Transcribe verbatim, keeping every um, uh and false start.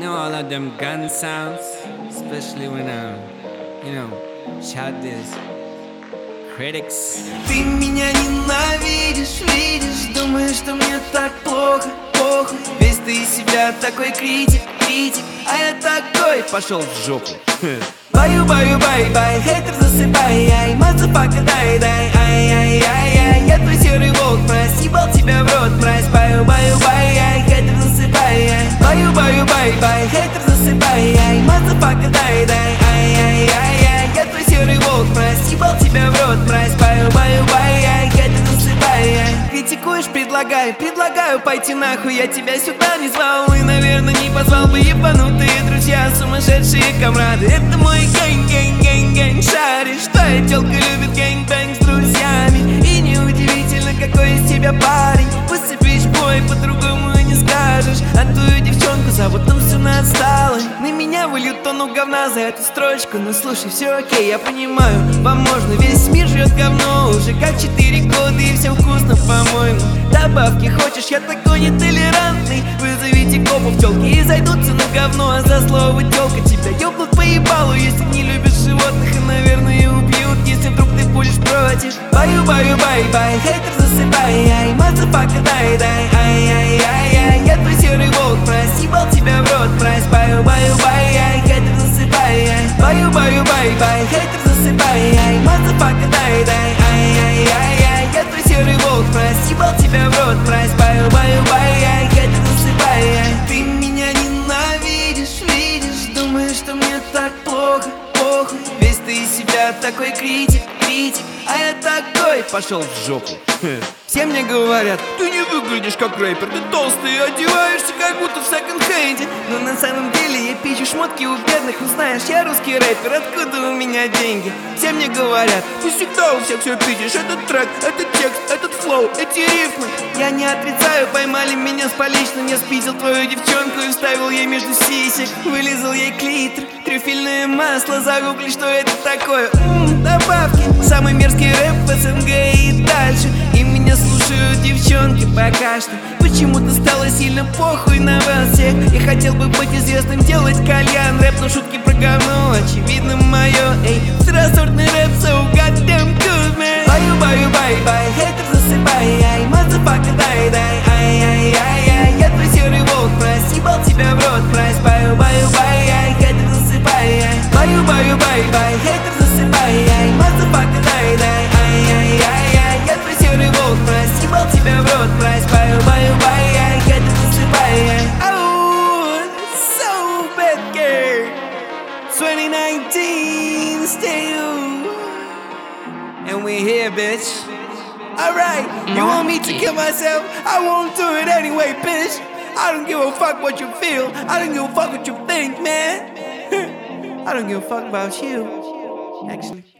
know all of them gun sounds, especially when I, you know, shout this. Critics. Ты меня ненавидишь, видишь, думаешь, что мне так плохо, плохо. Весь ты из себя такой критик, критик, а я такой, пошел в жопу. Баю, баю, бай, бай, хейтер засыпай, ай, мазафака, дай, дай, ай, ай, ай, ай. Я твой серый волк, мразь, ебал тебя в рот, мразь. Баю, баю, бай, ай, хейтер засыпай, ай. Баю, баю, бай, бай, хейтер засыпай, ай, мазафака, дай, дай, ай, ай, ай, ай. Я твой серый волк, мразь, ебал тебя в рот, мразь. Баю, баю, бай, ай, хейтер засыпай, ай. Критикуешь, предлагаю, предлагаю пойти нахуй. Я тебя сюда не звал и, наверное, не позвал бы ебанутые друзья, сумасшедшие комрады. Это мой гэнг, гэнг, гэнг, гэнг. Шаришь, твоя тёлка любит гэнг-бэнг с друзьями. И неудивительно, какой из тебя парень. Посыпишь бой, по-другому не скажешь. А твою девчонку зовут там все на отсталой. На меня выльют тонну говна за эту строчку. Но слушай, все окей, я понимаю, вам можно. Весь мир жрет говно уже как четыре года, и все вкусно, по-моему. Добавки хочешь, я такой нетолерантный. Вызовите копов, тёлки и зайдутся на говно. А за слово тёлка тебя ёбнут по ебалу. Если не любишь животных, и, наверное, убьют, если вдруг ты будешь против. Баю, баю, бай, бай, хейтер засыпай, ай, мазафака, дай, дай, ай, ай, ай, ай. Я твой серый волк, мразь, ебал тебя в рот, мразь. Баю, баю, бай, ай, хейтер засыпай, ай. Баю, баю, бай, бай, хейтер засыпай, ай, мазафака, дай, дай, ай, ай, ай, ай. Я твой серый волк, мразь, ебал тебя в рот, мразь. Баю, баю, бай, ай, хейтер засыпай, ай. Ты меня ненавидишь, видишь, думаешь, что мне так плохо, плохо. Весь ты из себя такой критик, критик, а я такой, пошел в жопу. Все мне говорят, ты не выглядишь как рэпер, ты толстый, одеваешься как будто в секонд-хенде. Но на самом деле я пищу шмотки у бедных. Ну знаешь, я русский рэпер, откуда у меня деньги? Все мне говорят, ты всегда у всех все пиздишь. Этот трек, этот текст, этот флоу, эти рифмы. Я не отрицаю, поймали меня с поличным. Я спиздил твою девчонку и вставил ей между сисек. Вылизал ей клитор, трюфельное масло. Загугли, что это такое. Ммм, добавки. Самый мерзкий рэп в СНГ и дальше. И меня слушают девчонки пока что. Почему-то стало сильно похуй на вас всех. Я хотел бы быть известным, делать кальян, рэп, но шутки про говно очевидно мое. Эй, второсортный рэп, so goddamn good, man. Баю, баю, бай, бай, хейтер засыпай, ай, мазафака, дай, дай, ай, ай, ай, ай. Я твой серый волк, мразь, ебал тебя в рот, мразь. Баю, баю, бай, ай, хейтер засыпай, ай. Баю, баю, бай, бай, хейтер засыпай, ай, мазафака, дай, дай, ай, ай, ай, ай. Я твой серый волк, мразь, ебал тебя в рот, мразь. Баю, баю, бай, ай, хейтер засыпай, ай. Oh, so bad girl. twenty nineteen, still. And we here, bitch. Alright, you want me to kill myself? I won't do it anyway, bitch. I don't give a fuck what you feel. I don't give a fuck what you think, man. I don't give a fuck about you, actually.